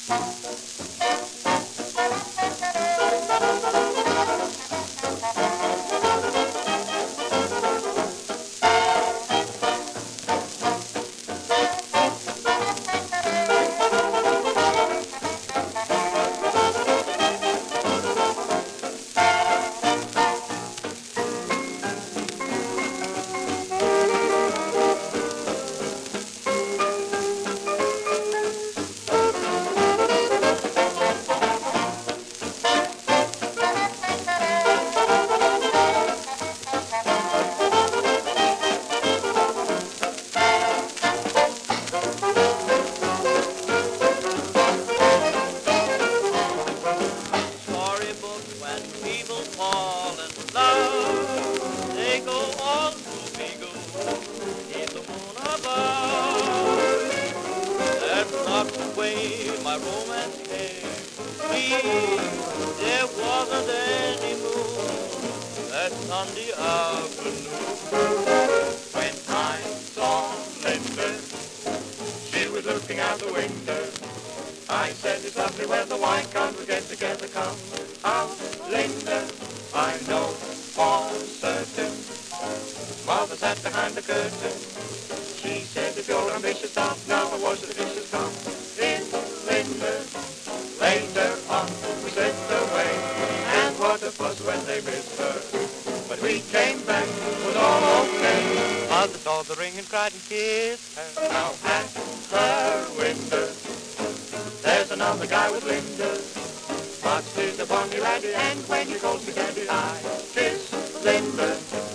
When people fall in love, they go all to Vigo, in the moon above. That's not the way my romance came to me. There wasn't any moon that Sunday afternoon. When I saw Linda, she was looking out the window. I said, it's lovely weather, why can't we get together, come out, Linda? I know for certain Mother sat behind the curtain. She said, if you're ambitious, stop now, I wash the dishes, come in, Linda. Later on, we slipped away, and what a fuss when they missed her. But we came back, it was all okay. Mother saw the ring and cried and kissed her. Now at her window, there's another guy with Linda. But she's a bonny laddie, and when she calls me daddy, I kiss Linda.